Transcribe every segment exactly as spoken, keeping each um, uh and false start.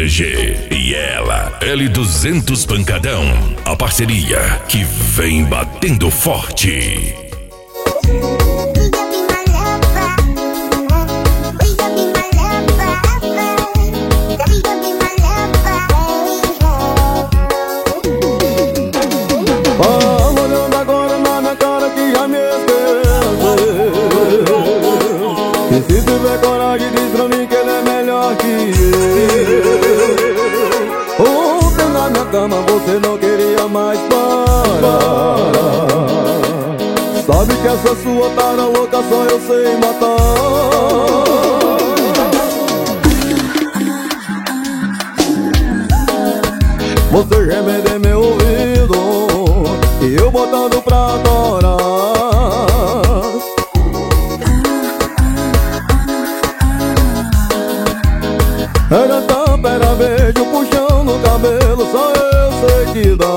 D G e ela, L duzentos Pancadão, a parceria que vem batendo forte. Olhando agora na minha cara que já me esqueceu. E se tiver coragem diz pra mim que ele é melhor que eu. Ontem na minha cama você não queria mais parar. Sabe que essa sua tara louca só eu sei matar. Você remede meu ouvido e eu botando pra adorar. Era tapa, era beijo, puxão no cabelo, só eu sei que dá.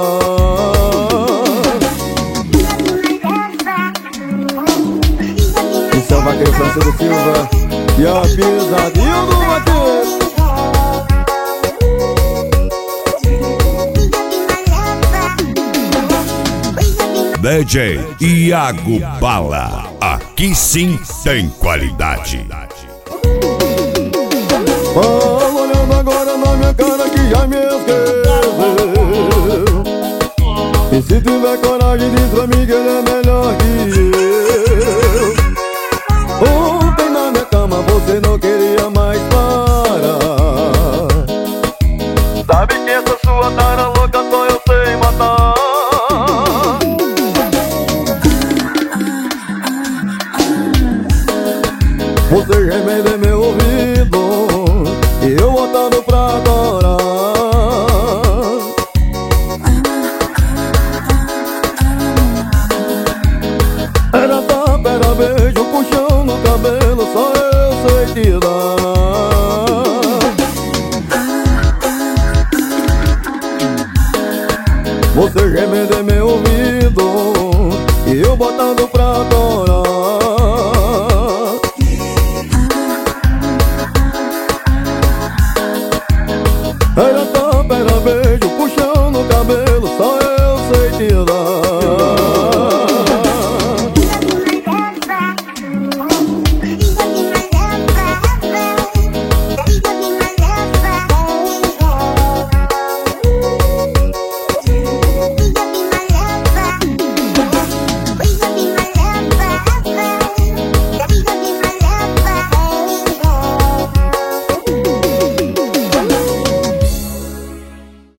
Isso é o vaqueiro Francisco Silva e a pisadinha do vaqueiro. D J Iago Bala, aqui sim tem qualidade. Oh, olhando agora na minha cara que já me esqueceu. E se tiver coragem diz pra mim que ele é melhor que eu. Ontem na minha cama você não queria mais parar. Sabe que essa sua tara louca só eu sei matar. Você remede meu ouvido